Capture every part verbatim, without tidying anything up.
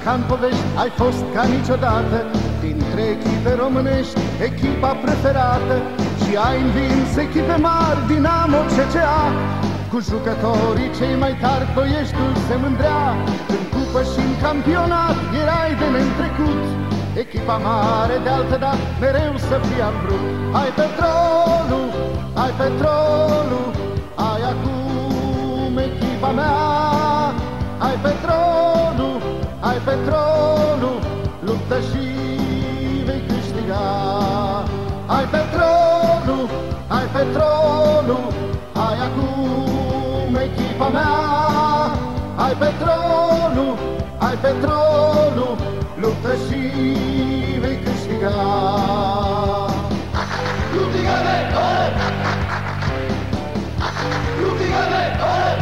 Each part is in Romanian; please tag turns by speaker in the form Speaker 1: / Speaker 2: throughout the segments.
Speaker 1: ca în povești, ai fost ca niciodată dintre echipe românești echipa preferată. Și ai învins echipe mari, Dinamo, C C A. Cu jucătorii cei mai tari Ploieștiul se mândrea. În cupă și în campionat erai de neîntrecut. Echipa mare de altădat, mereu să fie am vrut. Ai Petrolul, ai Petrolul, ai acum echipa mea. Ai Petrolul, ai Petrolul, luptă și vei câștiga. Ai Petrolul, ai Petrolul, ai acum echipa mea. Ai Petrolul, ai Petrolul, luptă și vei câștiga. Luptigale, ole! Luptigale, ole!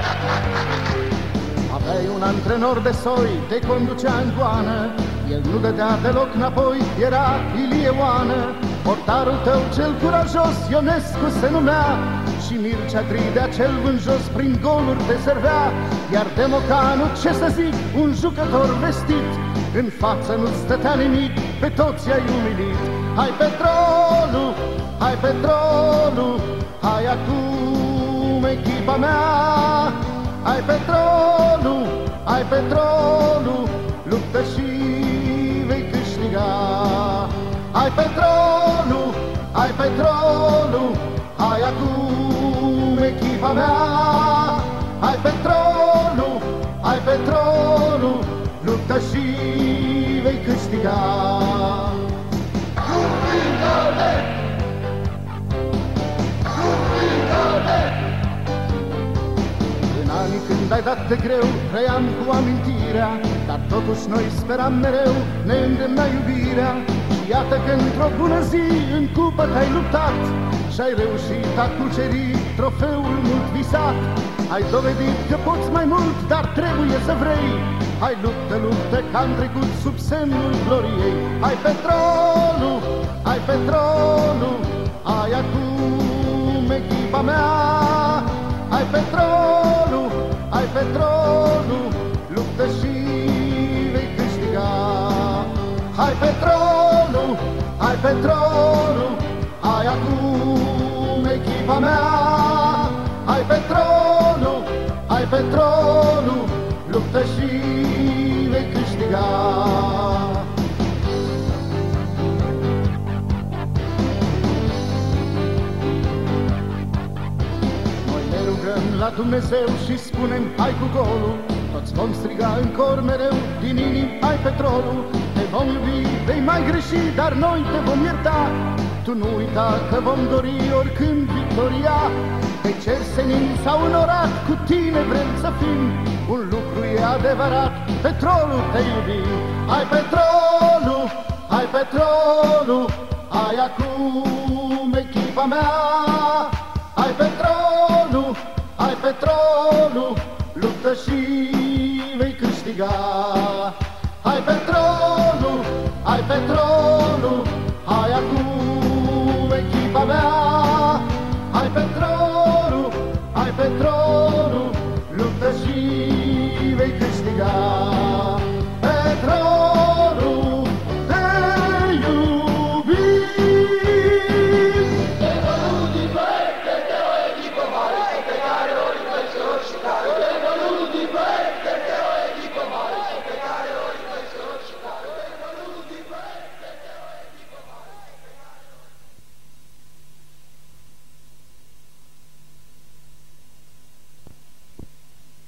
Speaker 1: Aveai un antrenor de soi, te conducea în goană. El nu dădea deloc înapoi, era Ilie Oană. Portarul tău cel curajos, Ionescu se numea. Și Mircea Dridea cel vânjos, prin goluri te servea. Iar Democanu, ce să zic, un jucător vestit. În față nu stătea nimic, pe toți ai umilit. Hai Petrolul, hai Petrolul, hai acum echipa mea. Hai Petrolul, hai Petrolul, luptă și vei câștiga. Hai Petrolul, hai Petrolul, hai acum echipa mea. Hai Petrolul, hai Petrolul, luptă și vei câștiga. Luptigale! Luptigale! În anii când ai dat de greu, trăiam cu amintirea, dar totuși noi speram mereu, ne îndemna iubirea. Și iată că într-o bună zi în cupă te-ai luptat și-ai reușit a cuceri trofeul mult visat. Ai dovedit că poți mai mult, dar trebuie să vrei. Hai luptă, luptă, că-am trecut sub semnul gloriei. Hai Petrolul, hai Petrolul, hai acum echipa mea. Hai Petrolul, hai Petrolul, luptă și vei câștiga. Hai Petrolul, hai Petrolul, hai acum echipa mea. Hai Petrolul, hai Petrolul, luptă și vei câștiga. Noi ne rugăm la Dumnezeu și spunem hai cu golul. Toți vom striga în cor mereu din inimi hai Petrolul. Te vom iubi, vei mai greși, dar noi te vom ierta. Tu nu uita că vom dori oricând victoria. Pe cer senin sau în orat, cu tine vrem să fim. Un lucru e adevărat, Petrolul te iubim. Hai Petrolul, hai Petrolul, hai acum echipa mea. Hai Petrolul, hai Petrolul, luptă și vei câștiga. Hai Petrolul, hai Petrolul, hai acum